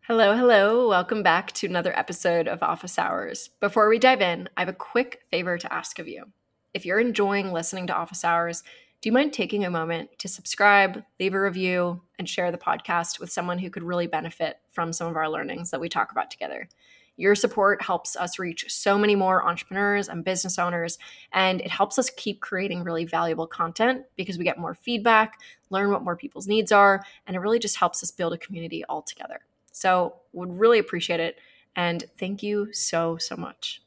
Hello, hello. Welcome back to another episode of Office Hours. Before we dive in, I have a quick favor to ask of you. If you're enjoying listening to Office Hours, do you mind taking a moment to subscribe, leave a review, and share the podcast with someone who could really benefit from some of our learnings that we talk about together? Your support helps us reach so many more entrepreneurs and business owners, and it helps us keep creating really valuable content because we get more feedback, learn what more people's needs are, and it really just helps us build a community all together. So would really appreciate it. And thank you so, so much.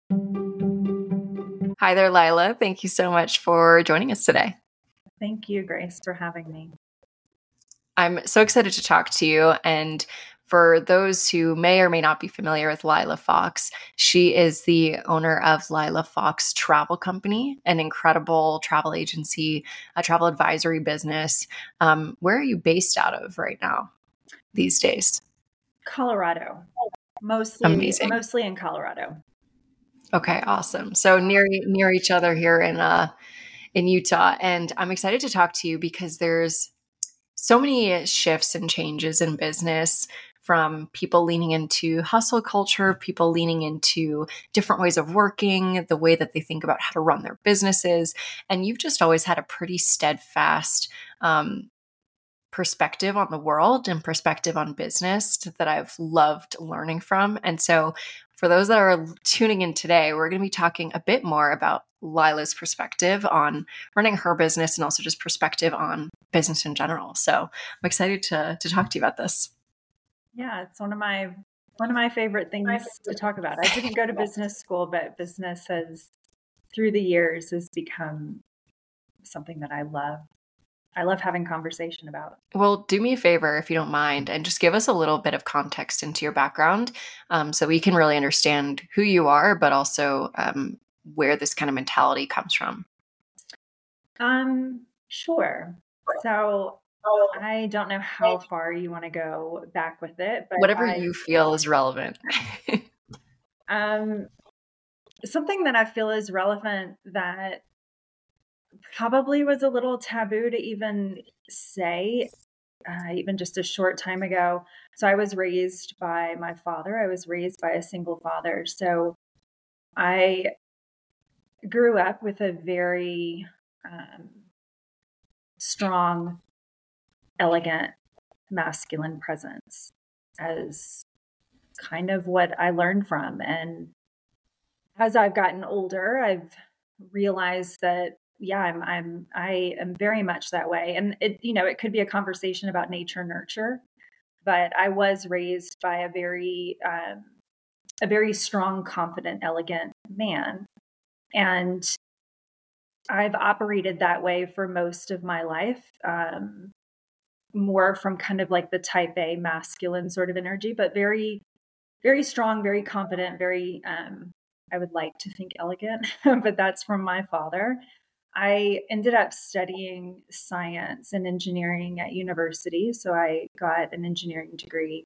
Hi there, Lila. Thank you so much for joining us today. Thank you, Grace, for having me. I'm so excited to talk to you. And for those who may or may not be familiar with Lila Fox, she is the owner of Lila Fox Travel Company, an incredible travel agency, a travel advisory business. Where are you based out of right now these days? Colorado, Amazing. mostly in Colorado. Okay, awesome. So near each other here in Utah, and I'm excited to talk to you because there's so many shifts and changes in business, from people leaning into hustle culture, people leaning into different ways of working, the way that they think about how to run their businesses, and you've just always had a pretty steadfast perspective on the world and perspective on business that I've loved learning from. And so for those that are tuning in today, we're going to be talking a bit more about Lila's perspective on running her business and also just perspective on business in general. So I'm excited to talk to you about this. Yeah, it's one of my favorite things to talk about. I didn't go to business school, but business has, through the years, has become something that I love. I love having conversation about. Well, do me a favor if you don't mind, and just give us a little bit of context into your background, so we can really understand who you are, but also where this kind of mentality comes from. Sure. So I don't know how far you want to go back with it, but Whatever you feel is relevant. Something that I feel is relevant that probably was a little taboo to even say, even just a short time ago. So I was raised by my father. I was raised by a single father. So I grew up with a very strong, elegant, masculine presence as kind of what I learned from. And as I've gotten older, I've realized that I am very much that way. And it could be a conversation about nature nurture, but I was raised by a very strong, confident, elegant man. And I've operated that way for most of my life, more from kind of like the type A masculine sort of energy, but very, very strong, very confident, very, I would like to think elegant, but that's from my father. I ended up studying science and engineering at university. So I got an engineering degree,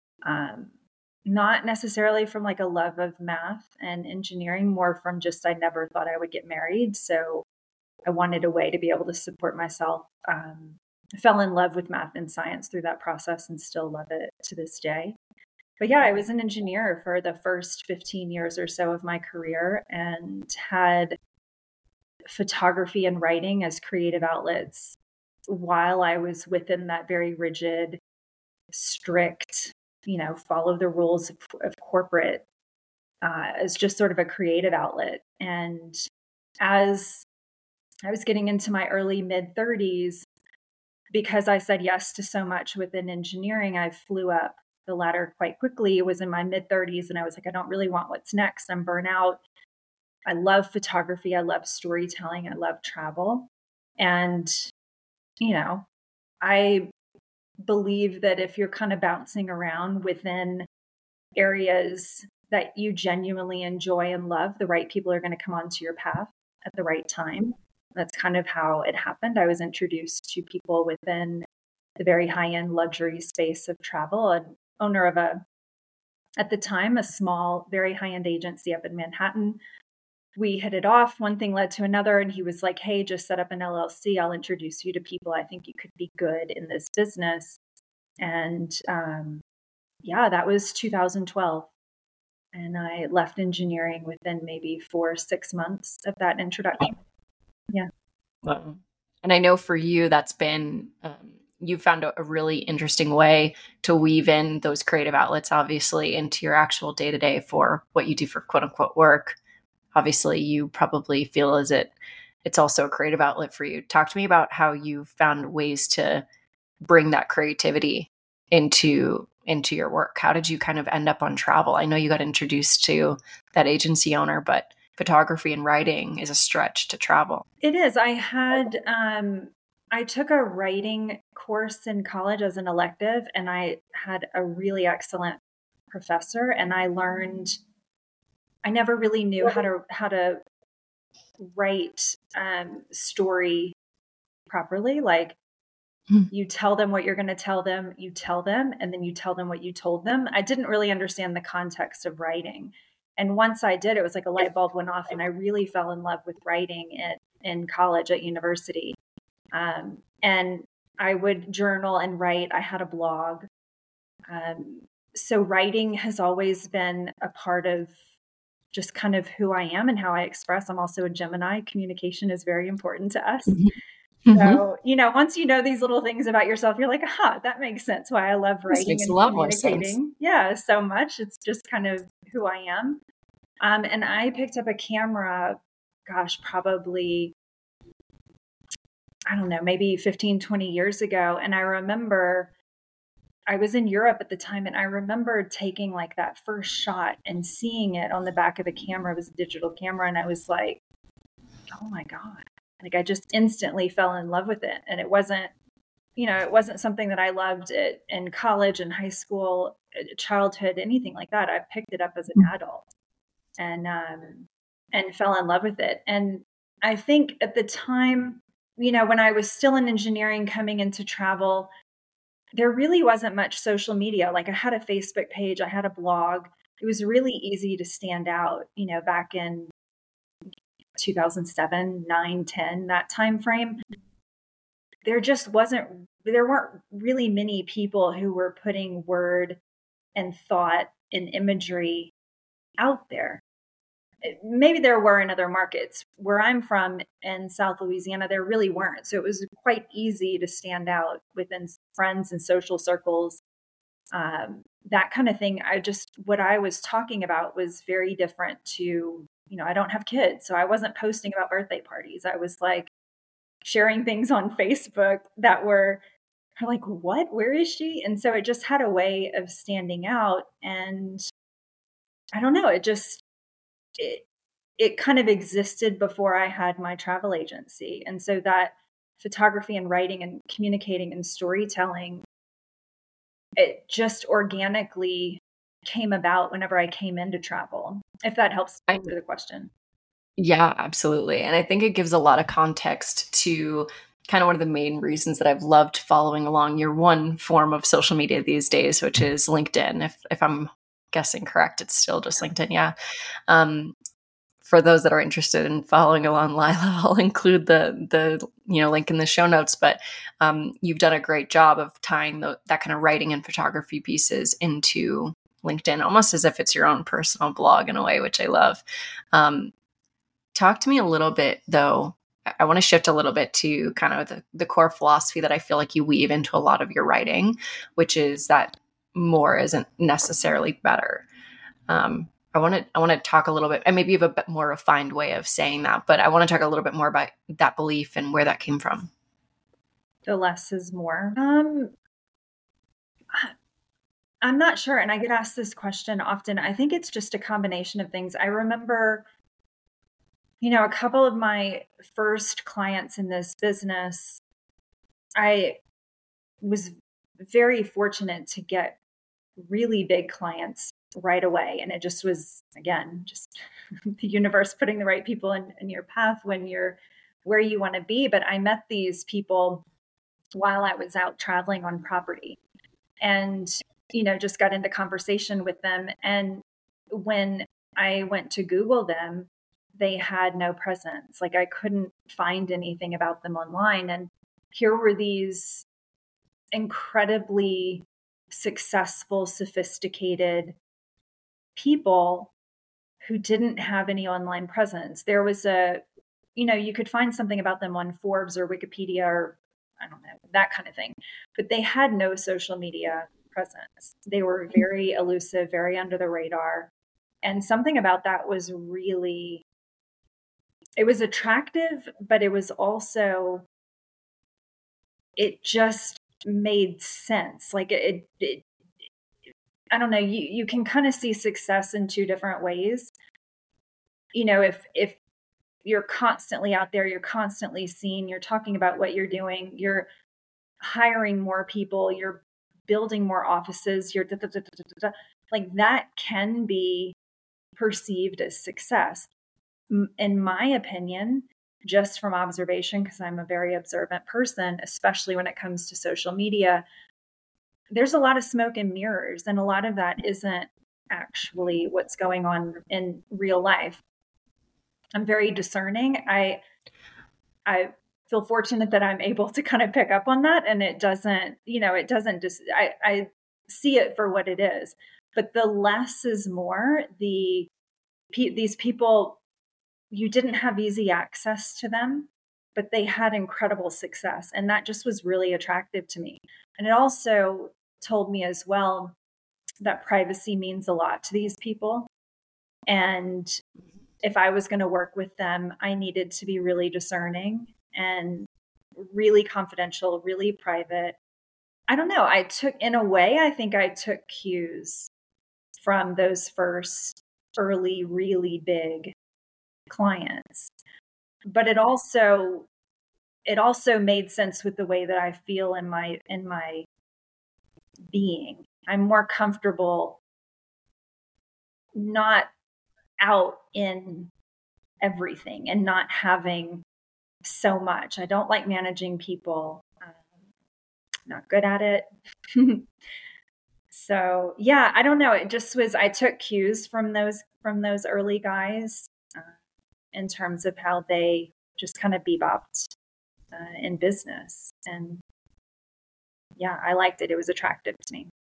not necessarily from like a love of math and engineering, more from just I never thought I would get married. So I wanted a way to be able to support myself. I fell in love with math and science through that process and still love it to this day. But yeah, I was an engineer for the first 15 years or so of my career and had photography and writing as creative outlets while I was within that very rigid, strict, follow the rules of corporate, as just sort of a creative outlet. And as I was getting into my early mid 30s, because I said yes to so much within engineering, I flew up the ladder quite quickly. It was in my mid 30s, and I was like, I don't really want what's next. I'm burnout. I love photography. I love storytelling. I love travel. And, I believe that if you're kind of bouncing around within areas that you genuinely enjoy and love, the right people are going to come onto your path at the right time. That's kind of how it happened. I was introduced to people within the very high-end luxury space of travel, and owner of at the time, a small, very high-end agency up in Manhattan. We hit it off. One thing led to another. And he was like, hey, just set up an LLC. I'll introduce you to people. I think you could be good in this business. And Yeah, that was 2012. And I left engineering within maybe 4 or 6 months of that introduction. Yeah. Wow. And I know for you, that's been, you found a really interesting way to weave in those creative outlets, obviously, into your actual day to day for what you do for quote unquote work. Obviously, you probably feel as it's also a creative outlet for you. Talk to me about how you found ways to bring that creativity into your work. How did you kind of end up on travel? I know you got introduced to that agency owner, but photography and writing is a stretch to travel. It is. I took a writing course in college as an elective, and I had a really excellent professor, and I never really knew how to write story properly. Like, you tell them what you're going to tell them, you tell them, and then you tell them what you told them. I didn't really understand the context of writing. And once I did, it was like a light bulb went off, and I really fell in love with writing in college at university. And I would journal and write. I had a blog. So writing has always been a part of just kind of who I am and how I express. I'm also a Gemini. Communication is very important to us. Mm-hmm. So, once you know these little things about yourself, you're like, aha, that makes sense why I love This writing makes a and lot more sense. communicating. Yeah, so much. It's just kind of who I am. And I picked up a camera, gosh, probably, I don't know, maybe 15, 20 years ago. And I remember I was in Europe at the time, and I remember taking like that first shot and seeing it on the back of the camera. It was a digital camera. And I was like, oh my God. Like, I just instantly fell in love with it. And it wasn't something that I loved in college and high school, childhood, anything like that. I picked it up as an adult and fell in love with it. And I think at the time, when I was still in engineering coming into travel, there really wasn't much social media. Like, I had a Facebook page, I had a blog. It was really easy to stand out, back in 2007, 9, 10, that time frame. There weren't really many people who were putting word and thought and imagery out there. Maybe there were in other markets. Where I'm from in South Louisiana, there really weren't. So it was quite easy to stand out within friends and social circles, that kind of thing. What I was talking about was very different to, I don't have kids, so I wasn't posting about birthday parties. I was like sharing things on Facebook that were like, what? Where is she? And so it just had a way of standing out. And I don't know, it kind of existed before I had my travel agency. And so that photography and writing and communicating and storytelling, it just organically came about whenever I came into travel, if that helps answer the question. Yeah, absolutely. And I think it gives a lot of context to kind of one of the main reasons that I've loved following along your one form of social media these days, which is LinkedIn. If I'm guessing correct, it's still just LinkedIn. Yeah. For those that are interested in following along, Lila, I'll include the link in the show notes. But you've done a great job of tying that kind of writing and photography pieces into LinkedIn, almost as if it's your own personal blog in a way, which I love. Talk to me a little bit, though. I want to shift a little bit to kind of the core philosophy that I feel like you weave into a lot of your writing, which is that more isn't necessarily better. I want to talk a little bit, and maybe you have a bit more refined way of saying that, but I want to talk a little bit more about that belief and where that came from. The less is more. I'm not sure. And I get asked this question often. I think it's just a combination of things. I remember, a couple of my first clients in this business, I was very fortunate to get really big clients right away. And it just was, again, just the universe putting the right people in your path when you're where you want to be. But I met these people while I was out traveling on property and, just got into conversation with them. And when I went to Google them, they had no presence. Like, I couldn't find anything about them online. And here were these incredibly successful, sophisticated people who didn't have any online presence. There was you could find something about them on Forbes or Wikipedia or I don't know, that kind of thing, but they had no social media presence. They were very elusive, very under the radar. And something about that was really, it was attractive, but it was also, it just made sense. Like I don't know, you can kind of see success in two different ways. If you're constantly out there, you're constantly seen, you're talking about what you're doing, you're hiring more people, you're building more offices, you're like that can be perceived as success. In my opinion, just from observation, because I'm a very observant person, especially when it comes to social media, there's a lot of smoke and mirrors, and a lot of that isn't actually what's going on in real life. I'm very discerning. I feel fortunate that I'm able to kind of pick up on that, and it doesn't just, I see it for what it is. But the less is more. These people, you didn't have easy access to them, but they had incredible success. And that just was really attractive to me. And it also told me as well that privacy means a lot to these people. And if I was going to work with them, I needed to be really discerning and really confidential, really private. I don't know. I think I took cues from those first early, really big clients. But it also made sense with the way that I feel in my being. I'm more comfortable not out in everything and not having so much. I don't like managing people. Not good at it. So yeah, I don't know. It just was, I took cues from those early guys in terms of how they just kind of bebopped in business. And yeah, I liked it. It was attractive to me.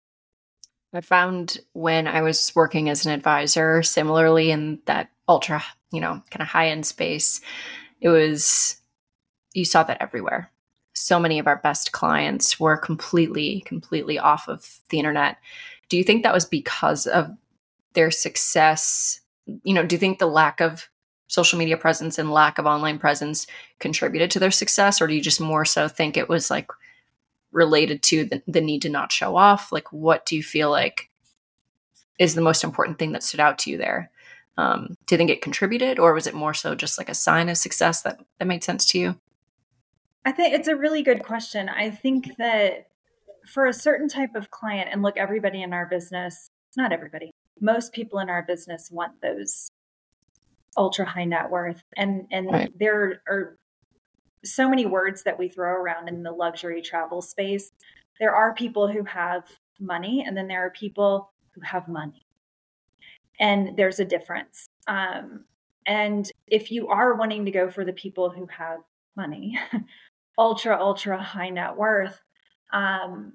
I found when I was working as an advisor, similarly in that ultra, kind of high-end space, you saw that everywhere. So many of our best clients were completely off of the internet. Do you think that was because of their success? Do you think the lack of social media presence and lack of online presence contributed to their success? Or do you just more so think it was like related to the need to not show off? Like, what do you feel like is the most important thing that stood out to you there? Do you think it contributed, or was it more so just like a sign of success that made sense to you? I think it's a really good question. I think that for a certain type of client, and look, everybody in our business, not everybody, most people in our business want those ultra high net worth. And right. There are so many words that we throw around in the luxury travel space. There are people who have money, and then there are people who have money. And there's a difference. And if you are wanting to go for the people who have money, ultra high net worth, and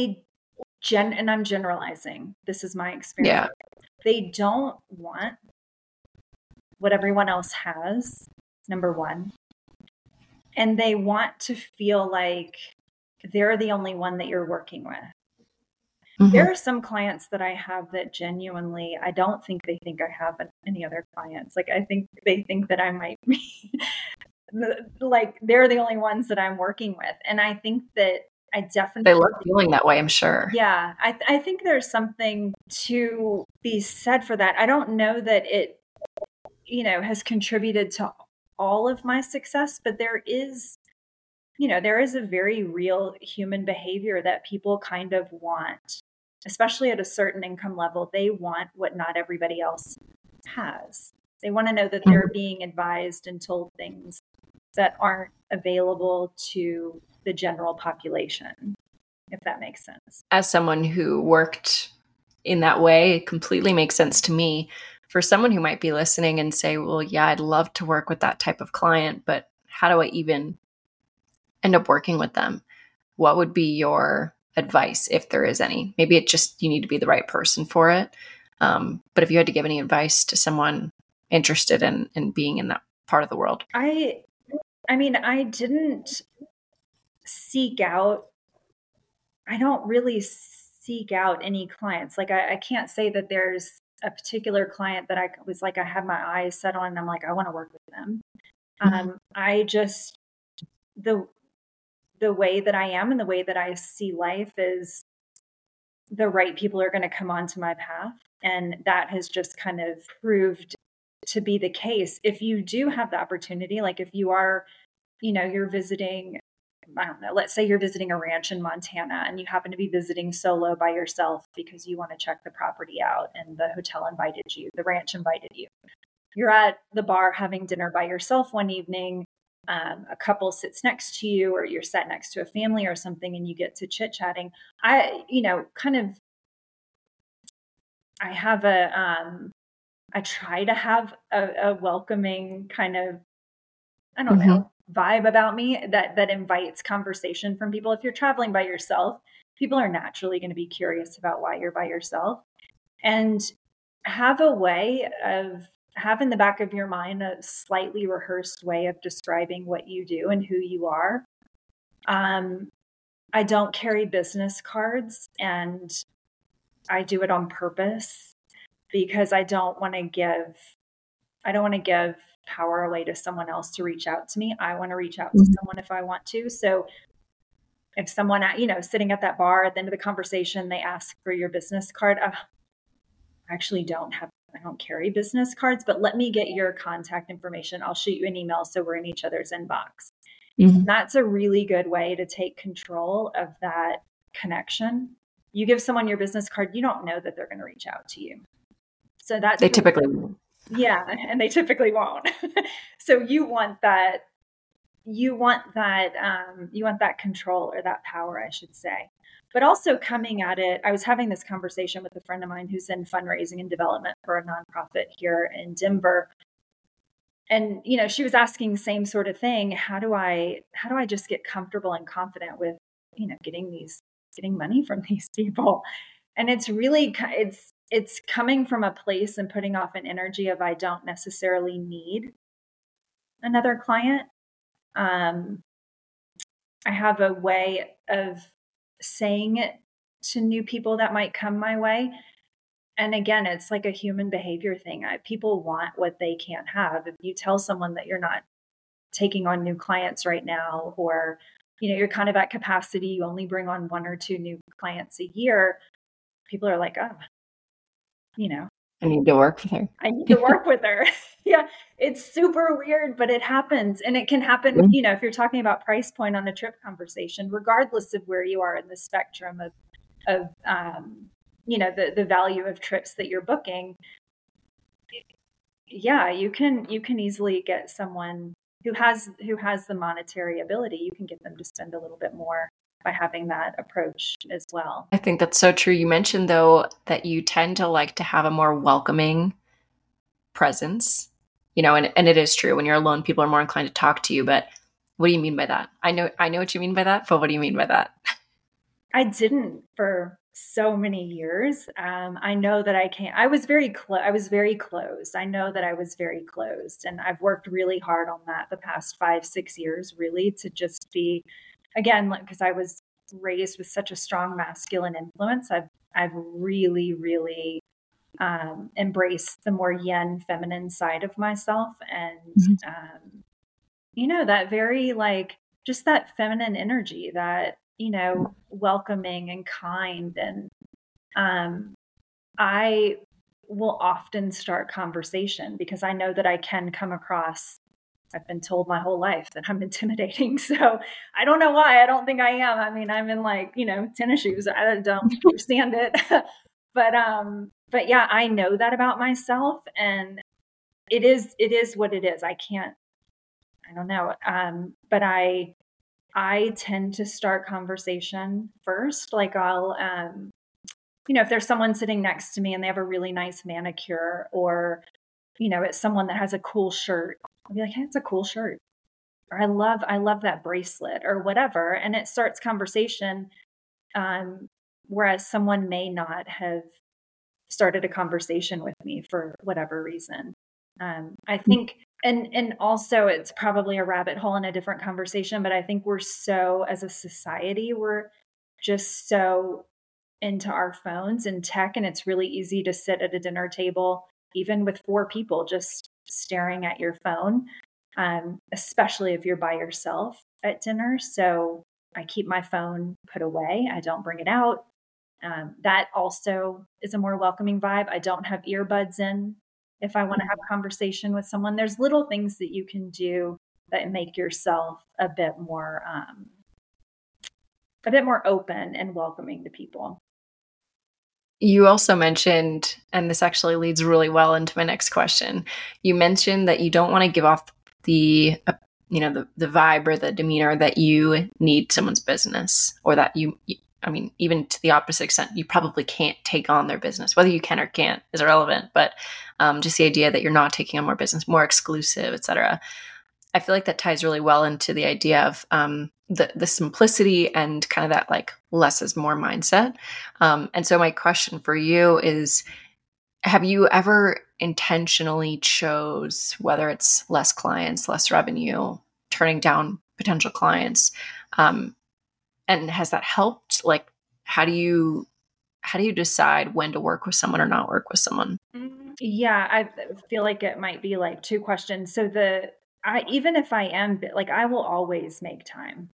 I'm generalizing, this is my experience. Yeah. They don't want what everyone else has, number one. And they want to feel like they're the only one that you're working with. Mm-hmm. There are some clients that I have that genuinely, I don't think they think I have any other clients. Like, I think they think that I might be like, they're the only ones that I'm working with. And I think that I definitely... They love feeling that way, I'm sure. Yeah. I think there's something to be said for that. I don't know that it, has contributed to all of my success, but there is a very real human behavior that people kind of want, especially at a certain income level. They want what not everybody else has. They want to know that they're being advised and told things that aren't available to the general population, if that makes sense. As someone who worked in that way, it completely makes sense to me. For someone who might be listening and say, well, yeah, I'd love to work with that type of client, but how do I even end up working with them? What would be your advice, if there is any? Maybe it just, you need to be the right person for it. But if you had to give any advice to someone interested in being in that part of the world. I mean, I didn't seek out, I don't really seek out any clients. Like I can't say that there's a particular client that I was like, I had my eyes set on and I'm like, I want to work with them. I just, the way that I am and the way that I see life is the right people are going to come onto my path. And that has just kind of proved to be the case. If you do have the opportunity, like if you are, you're visiting, I don't know, let's say you're visiting a ranch in Montana and you happen to be visiting solo by yourself because you want to check the property out and the hotel invited you, the ranch invited you. You're at the bar having dinner by yourself one evening. A couple sits next to you, or you're sat next to a family or something, and you get to chit chatting. I try to have a welcoming kind of, I don't know, vibe about me that invites conversation from people. If you're traveling by yourself, people are naturally going to be curious about why you're by yourself, and have a way of have in the back of your mind a slightly rehearsed way of describing what you do and who you are. I don't carry business cards, and I do it on purpose because I don't want to give power away to someone else to reach out to me. I want to reach out to someone if I want to. So if someone, sitting at that bar at the end of the conversation, they ask for your business card, I actually I don't carry business cards, but let me get your contact information. I'll shoot you an email so we're in each other's inbox. That's a really good way to take control of that connection. You give someone your business card, you don't know that they're going to reach out to you. So that's they typically won't. Yeah, and they typically won't. So you want that control, or that power, I should say. But also coming at it, I was having this conversation with a friend of mine who's in fundraising and development for a nonprofit here in Denver. And, she was asking the same sort of thing. How do I just get comfortable and confident with, getting money from these people? And it's really, it's coming from a place and putting off an energy of, I don't necessarily need another client. I have a way of saying it to new people that might come my way. And again, it's like a human behavior thing. People want what they can't have. If you tell someone that you're not taking on new clients right now, or, you're kind of at capacity, you only bring on 1 or 2 new clients a year, people are like, oh, I need to work with her. I need to work with her. Yeah, it's super weird, but it happens. And it can happen, if you're talking about price point on a trip conversation, regardless of where you are in the spectrum of the value of trips that you're booking. Yeah, you can easily get someone who has the monetary ability. You can get them to spend a little bit more by having that approach as well. I think that's so true. You mentioned, though, that you tend to like to have a more welcoming presence, and it is true. When you're alone, people are more inclined to talk to you. But what do you mean by that? I know what you mean by that, but what do you mean by that? I didn't for so many years. I know that I can't. I was very closed. I know that I was very closed, and I've worked really hard on that the past 5-6 years, really, to just be, again, because I was raised with such a strong masculine influence. I've really, really embraced the more yin, feminine side of myself, and that very just that feminine energy, that welcoming and kind. And I will often start conversation because I know that I can come across, I've been told my whole life that I'm intimidating. So I don't know why. I don't think I am. I mean, I'm in tennis shoes. I don't understand it. But yeah, I know that about myself, and it is what it is. I don't know. But I tend to start conversation first. Like I'll, if there's someone sitting next to me and they have a really nice manicure, or, it's someone that has a cool shirt, I'll be like, hey, it's a cool shirt. Or I love that bracelet, or whatever. And it starts conversation. Whereas someone may not have started a conversation with me for whatever reason. I think, and also it's probably a rabbit hole in a different conversation, but I think we're so, as a society, we're just so into our phones and tech, and it's really easy to sit at a dinner table, even with 4 people, just staring at your phone, especially if you're by yourself at dinner. So I keep my phone put away. I don't bring it out. That also is a more welcoming vibe. I don't have earbuds in if I want to have a conversation with someone. There's little things that you can do that make yourself a bit more open and welcoming to people. You also mentioned, and this actually leads really well into my next question. You mentioned that you don't want to give off the vibe or the demeanor that you need someone's business, or that even to the opposite extent, you probably can't take on their business. Whether you can or can't is irrelevant, but just the idea that you're not taking on more business, more exclusive, etc. I feel like that ties really well into the idea of the simplicity and kind of that like less is more mindset. And so my question for you is, have you ever intentionally chose, whether it's less clients, less revenue, turning down potential clients, and has that helped? Like, how do you decide when to work with someone or not work with someone? Yeah, I feel like it might be like 2 questions. So even if I am like, I will always make time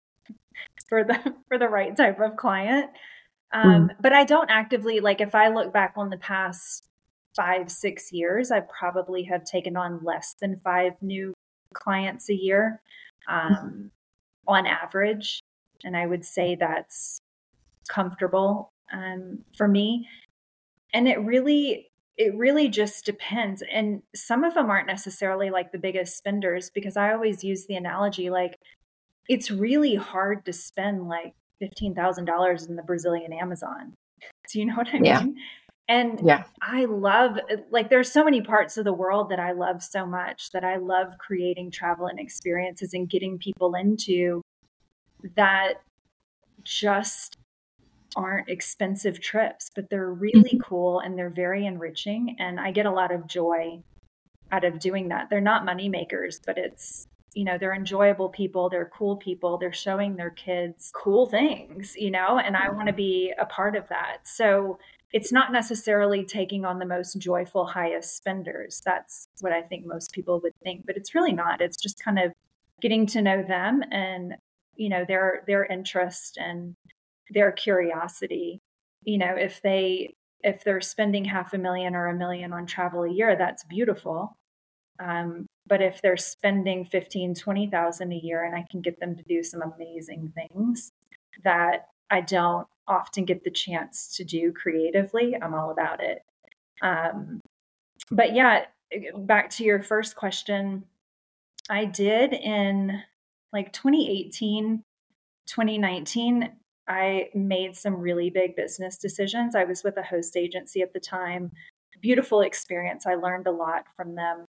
for the right type of client. But I don't actively, like, if I look back on the past 5-6 years, I probably have taken on less than 5 new clients a year, on average. And I would say that's comfortable for me. And it really just depends. And some of them aren't necessarily like the biggest spenders, because I always use the analogy, like, it's really hard to spend like $15,000 in the Brazilian Amazon. Do you know what I mean? And Yeah. I love, like, there's so many parts of the world that I love so much, that I love creating travel and experiences and getting people into, that just aren't expensive trips, but they're really cool and they're very enriching. And I get a lot of joy out of doing that. They're not money makers, but it's, they're enjoyable people. They're cool people. They're showing their kids cool things, and I want to be a part of that. So it's not necessarily taking on the most joyful, highest spenders. That's what I think most people would think, but it's really not. It's just kind of getting to know them and, their interest and their curiosity. If they're spending $500,000 or $1 million on travel a year, that's beautiful. But if they're spending 15, 20,000 a year, and I can get them to do some amazing things that I don't often get the chance to do creatively, I'm all about it. But yeah, back to your first question, I did in like 2018, 2019, I made some really big business decisions. I was with a host agency at the time. Beautiful experience. I learned a lot from them.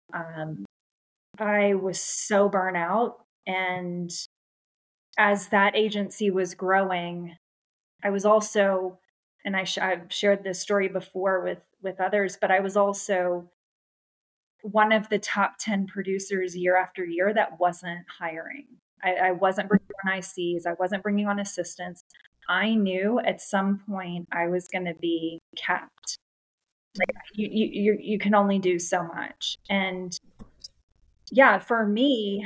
I was so burnt out. And as that agency was growing, I was also, and I've shared this story before with others, but I was also one of the top 10 producers year after year that wasn't hiring. I wasn't bringing on ICs. I wasn't bringing on assistants. I knew at some point I was going to be capped. Like, you can only do so much. And yeah, for me,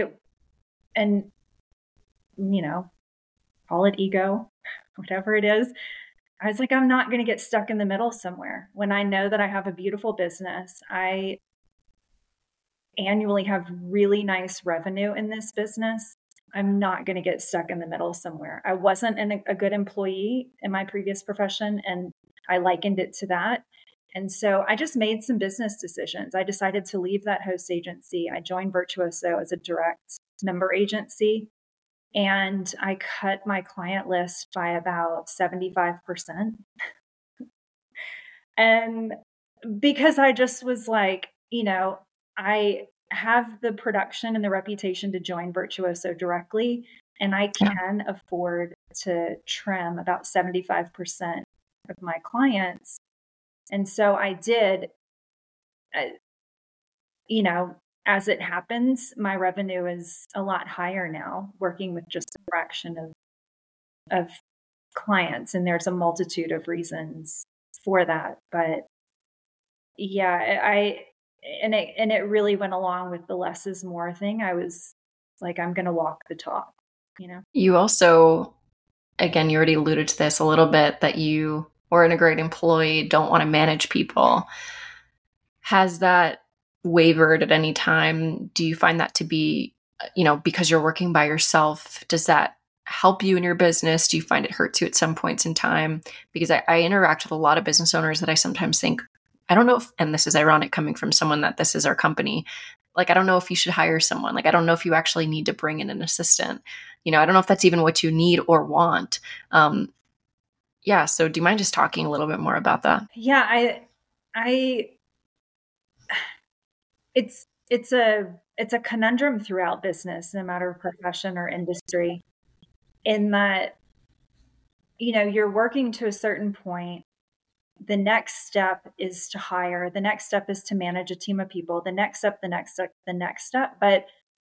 call it ego, whatever it is. I was like, I'm not going to get stuck in the middle somewhere. When I know that I have a beautiful business, I annually have really nice revenue in this business, I'm not going to get stuck in the middle somewhere. I wasn't a good employee in my previous profession, and I likened it to that. And so I just made some business decisions. I decided to leave that host agency. I joined Virtuoso as a direct member agency, and I cut my client list by about 75%. And because I just was like, I have the production and the reputation to join Virtuoso directly. And I Yeah. can afford to trim about 75% of my clients. And so I did, uh, you know, as it happens, my revenue is a lot higher now, working with just a fraction of clients. And there's a multitude of reasons for that. But yeah, and it really went along with the less is more thing. I was like, I'm going to walk the talk, you know? You also, again, you already alluded to this a little bit, that you, or in a great employee, don't want to manage people. Has that wavered at any time? Do you find that to be, because you're working by yourself, does that help you in your business? Do you find it hurts you at some points in time? Because I interact with a lot of business owners that I sometimes think, I don't know if, and this is ironic coming from someone that this is our company, like, I don't know if you should hire someone. Like, I don't know if you actually need to bring in an assistant. I don't know if that's even what you need or want. Yeah. So do you mind just talking a little bit more about that? Yeah, I it's a conundrum throughout business, no matter profession or industry, in that, you're working to a certain point. The next step is to hire. The next step is to manage a team of people. The next step, the next step, the next step. But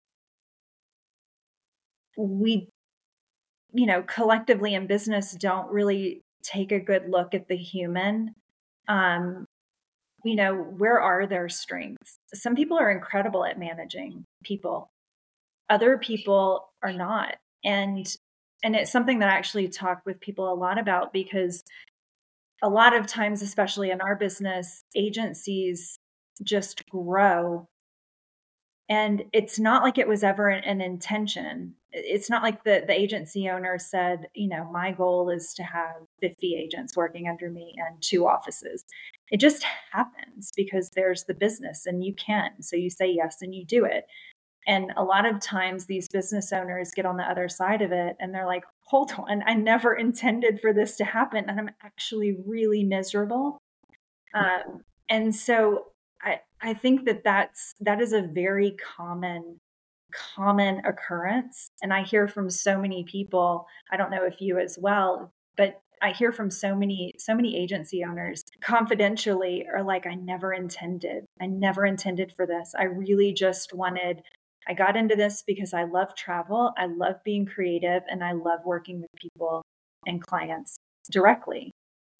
we, collectively in business don't really take a good look at the human. Um, where are their strengths? Some people are incredible at managing people. Other people are not. And it's something that I actually talk with people a lot about, because a lot of times, especially in our business, agencies just grow. And it's not like it was ever an intention. It's not like the agency owner said, my goal is to have 50 agents working under me and 2 offices. It just happens because there's the business and you can. So you say yes and you do it. And a lot of times these business owners get on the other side of it and they're like, hold on, I never intended for this to happen. And I'm actually really miserable. And so I think that is a very common occurrence. And I hear from so many people, I don't know if you as well, but I hear from so many agency owners confidentially are like, I never intended for this. I really just I got into this because I love travel, I love being creative, and I love working with people and clients directly.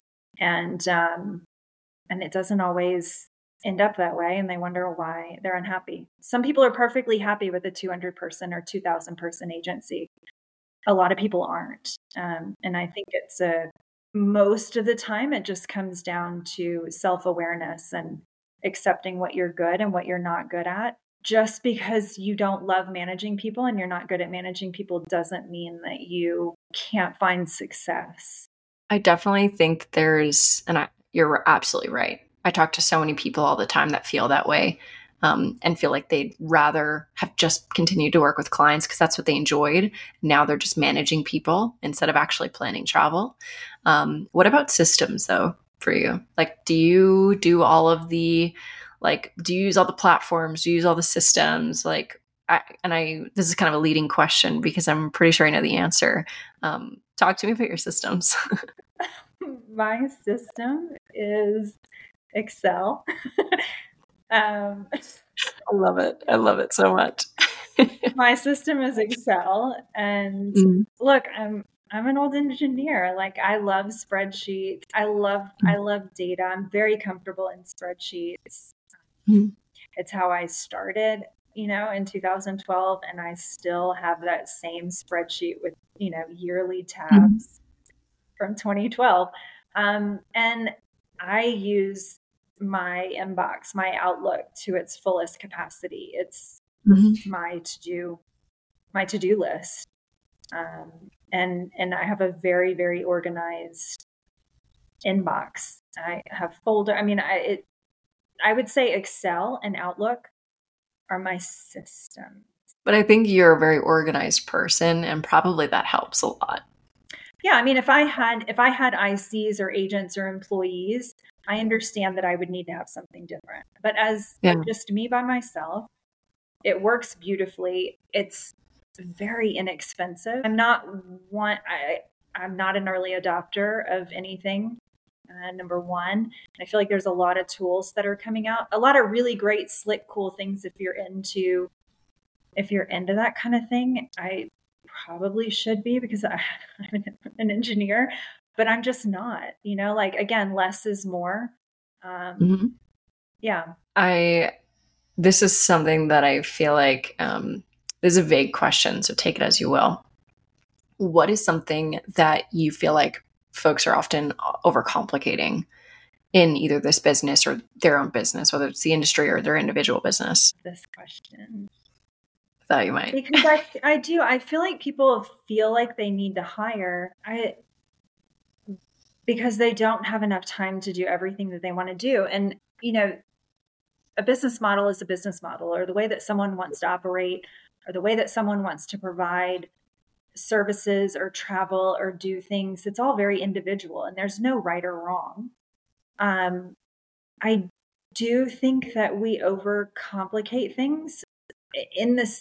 And it doesn't always end up that way, and they wonder why they're unhappy. Some people are perfectly happy with a 200 person or 2,000 person agency. A lot of people aren't. And I think most of the time, it just comes down to self-awareness and accepting what you're good and what you're not good at. Just because you don't love managing people and you're not good at managing people doesn't mean that you can't find success. I definitely think you're absolutely right. I talk to so many people all the time that feel that way, and feel like they'd rather have just continued to work with clients because that's what they enjoyed. Now they're just managing people instead of actually planning travel. What about systems though for you? Like, do you do all of the, do you use all the platforms? Do you use all the systems? This is kind of a leading question because I'm pretty sure I know the answer. Talk to me about your systems. My system is Excel. I love it. I love it so much. My system is Excel, and look, I'm an old engineer. Like, I love spreadsheets. I love data. I'm very comfortable in spreadsheets. It's how I started, in 2012, and I still have that same spreadsheet with, yearly tabs from 2012. And I use my inbox, my Outlook, to its fullest capacity. It's my to-do list. And I have a very, very organized inbox. I have folder. I mean, I would say Excel and Outlook are my system. But I think you're a very organized person, and probably that helps a lot. Yeah, I mean, if I had ICs or agents or employees, I understand that I would need to have something different. But as just me by myself, it works beautifully. It's very inexpensive. I'm not an early adopter of anything. Number one, and I feel like there's a lot of tools that are coming out, a lot of really great, slick, cool things. If you're into that kind of thing, I probably should be, because I'm an engineer, but I'm just not, like, again, less is more. Yeah. This is something that I feel like, this is a vague question, so take it as you will. What is something that you feel like folks are often overcomplicating in either this business or their own business, whether it's the industry or their individual business? This question. I thought you might. Because I do. I feel like people feel like they need to hire because they don't have enough time to do everything that they want to do. And, a business model is a business model, or the way that someone wants to operate, or the way that someone wants to provide services or travel or do things. It's all very individual, and there's no right or wrong. I do think that we overcomplicate things in the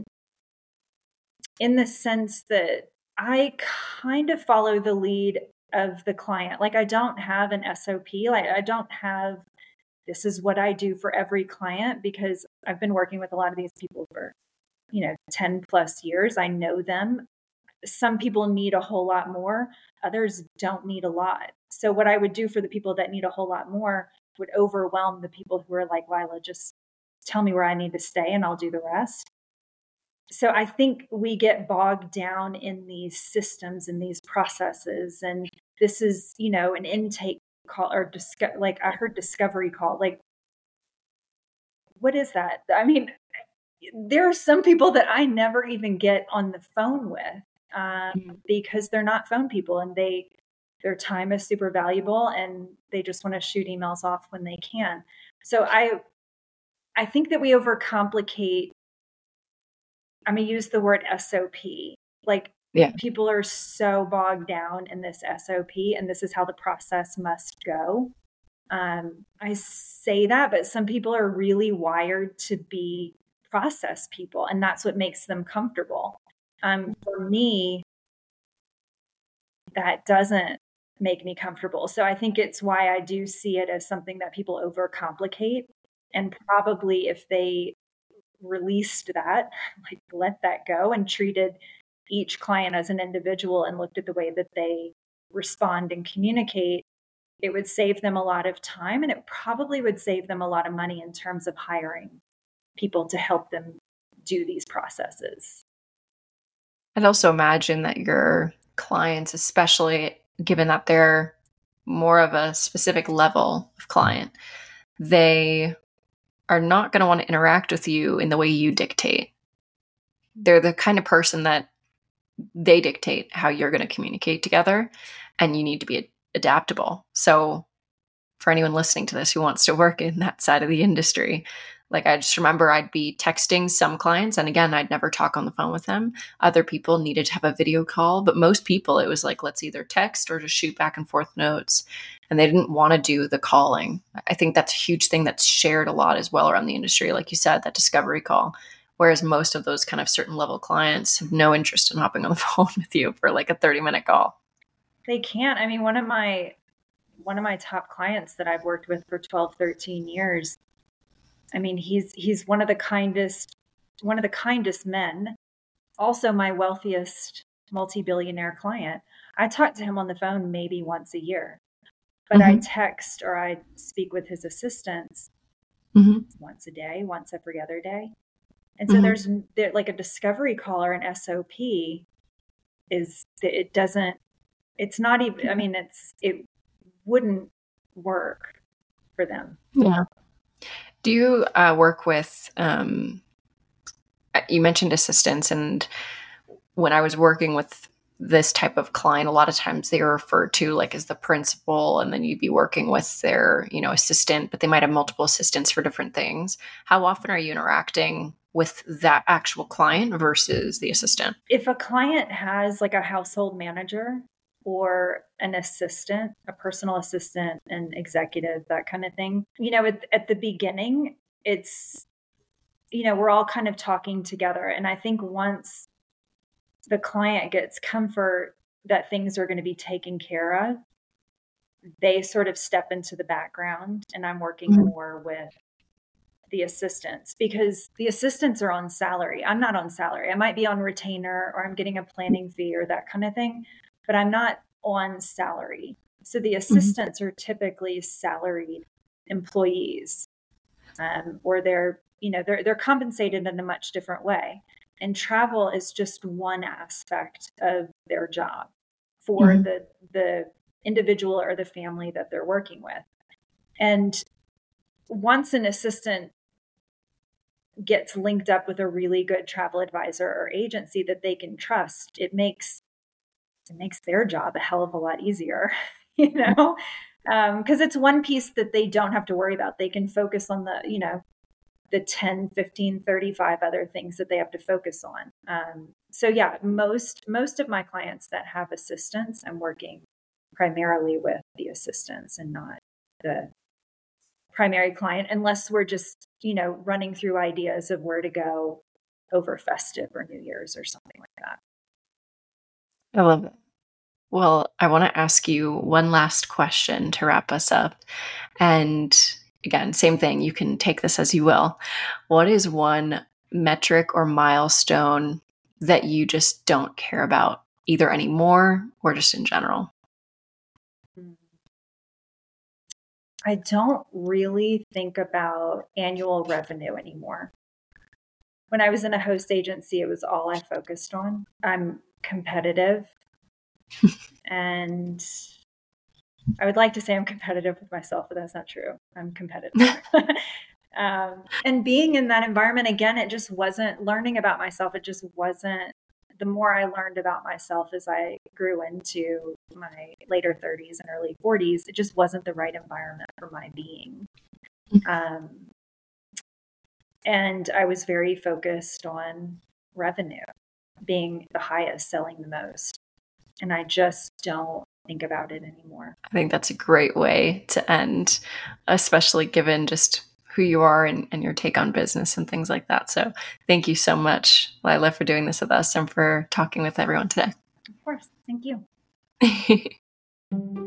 sense that I kind of follow the lead of the client. Like, I don't have an SOP. Like, I don't have, this is what I do for every client, because I've been working with a lot of these people for, 10 plus years. I know them. Some people need a whole lot more. Others don't need a lot. So what I would do for the people that need a whole lot more would overwhelm the people who are like, Lila, just tell me where I need to stay and I'll do the rest. So I think we get bogged down in these systems and these processes. And this is, an intake call, or like, I heard discovery call. Like, what is that? I mean, there are some people that I never even get on the phone with, because they're not phone people, and their time is super valuable, and they just want to shoot emails off when they can. So I think that we overcomplicate. I'm going to use the word SOP. Like, people are so bogged down in this SOP, and this is how the process must go. I say that, but some people are really wired to be process people, and that's what makes them comfortable. For me, that doesn't make me comfortable. So I think it's why I do see it as something that people overcomplicate. And probably if they released that, like, let that go and treated each client as an individual and looked at the way that they respond and communicate, it would save them a lot of time, and it probably would save them a lot of money in terms of hiring people to help them do these processes. I'd also imagine that your clients, especially given that they're more of a specific level of client, they are not going to want to interact with you in the way you dictate. They're the kind of person that they dictate how you're going to communicate together, and you need to be adaptable. So for anyone listening to this who wants to work in that side of the industry, like, I just remember I'd be texting some clients, and again, I'd never talk on the phone with them. Other people needed to have a video call, but most people, it was like, let's either text or just shoot back and forth notes. And they didn't want to do the calling. I think that's a huge thing that's shared a lot as well around the industry. Like you said, that discovery call, whereas most of those kind of certain level clients have no interest in hopping on the phone with you for like a 30-minute call. They can't. I mean, one of my top clients that I've worked with for 12, 13 years, I mean, he's one of the kindest men, also my wealthiest multi-billionaire client. I talk to him on the phone maybe once a year, but I text or I speak with his assistants once a day, once every other day. And so there's like a discovery call or an SOP it's not even, I mean, it wouldn't work for them. Yeah. Do you work with, you mentioned assistants, and when I was working with this type of client, a lot of times they are referred to like as the principal, and then you'd be working with their, assistant, but they might have multiple assistants for different things. How often are you interacting with that actual client versus the assistant? If a client has like a household manager or an assistant, a personal assistant, an executive, that kind of thing, at the beginning, it's, we're all kind of talking together. And I think once the client gets comfort that things are going to be taken care of, they sort of step into the background, and I'm working more with the assistants, because the assistants are on salary. I'm not on salary. I might be on retainer, or I'm getting a planning fee or that kind of thing, but I'm not on salary. So the assistants are typically salaried employees, or they're compensated in a much different way. And travel is just one aspect of their job for the individual or the family that they're working with. And once an assistant gets linked up with a really good travel advisor or agency that they can trust, it makes their job a hell of a lot easier, because it's one piece that they don't have to worry about. They can focus on the 10, 15, 35 other things that they have to focus on. So yeah, most of my clients that have assistants, I'm working primarily with the assistants and not the primary client, unless we're just, running through ideas of where to go over festive or New Year's or something like that. I love it. Well, I want to ask you one last question to wrap us up. And again, same thing. You can take this as you will. What is one metric or milestone that you just don't care about, either anymore or just in general? I don't really think about annual revenue anymore. When I was in a host agency, it was all I focused on. I'm competitive. And I would like to say I'm competitive with myself, but that's not true. I'm competitive. And being in that environment, again, it just wasn't learning about myself. It just wasn't. The more I learned about myself as I grew into my later 30s and early 40s, it just wasn't the right environment for my being. And I was very focused on revenue, being the highest, selling the most. And I just don't think about it anymore. I think that's a great way to end, especially given just who you are and your take on business and things like that. So thank you so much, Lila, for doing this with us and for talking with everyone today. Of course. Thank you.